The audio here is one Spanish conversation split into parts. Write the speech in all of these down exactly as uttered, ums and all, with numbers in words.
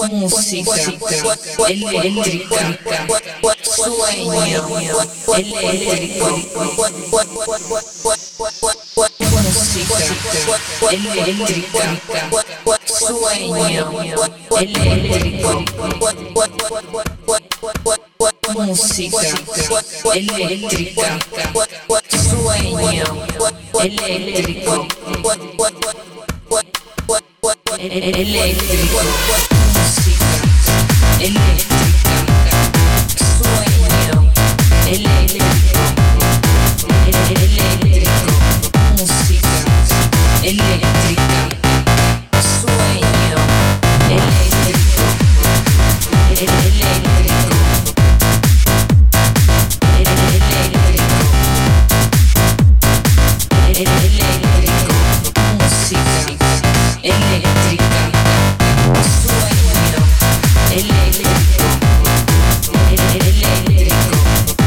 música eléctrica, sueño eléctrico, música eléctrica, sueño eléctrico, música eléctrica, sueño eléctrico, eléctrico, música eléctrica, sueño eléctrico, eléctrico, música eléctrica, sueño eléctrico, eléctrico, eléctrico, música eléctrica, sueño eléctrico, eléctrico,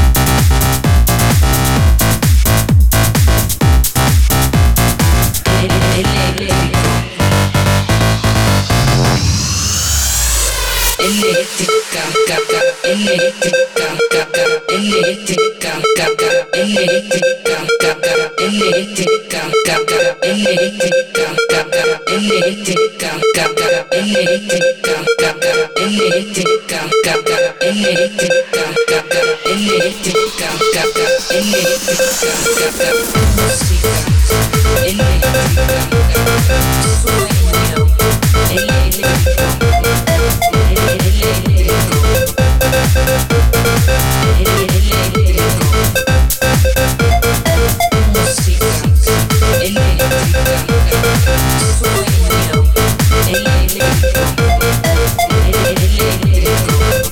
eléctrica, caca, eléctrica, caca, eléctrica, caca, eléctrica, caca, eléctrica, caca, eléctrica, caca, eléctrica, caca, eléctrica, caca, eléctrica, caca, eléctrica, caca, eléctrica, caca, eléctrica, caca, música eléctrica, sueño eléctrico, eléctrico, eléctrico, música eléctrica, sueño eléctrico, eléctrico,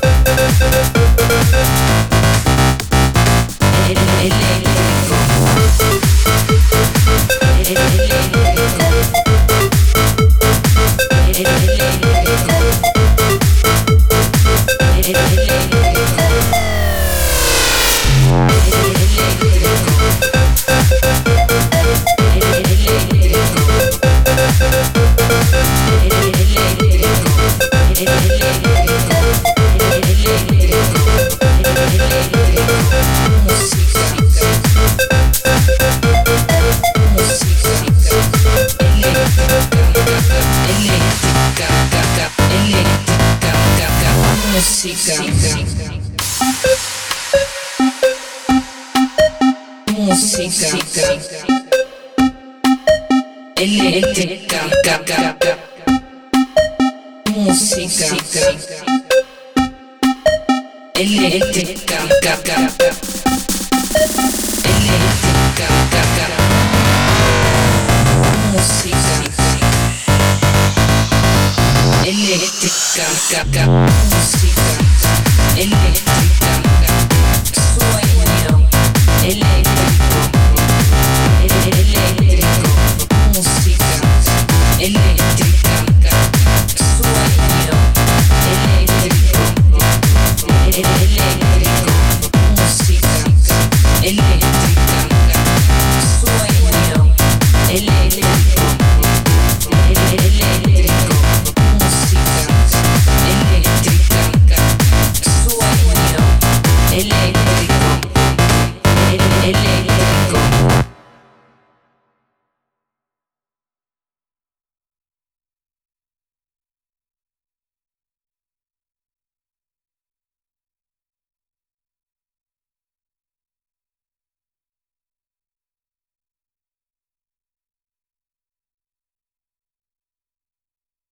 eléctrica, caca, música eléctrica, caca, eléctrica, caca, música eléctrica, caca, música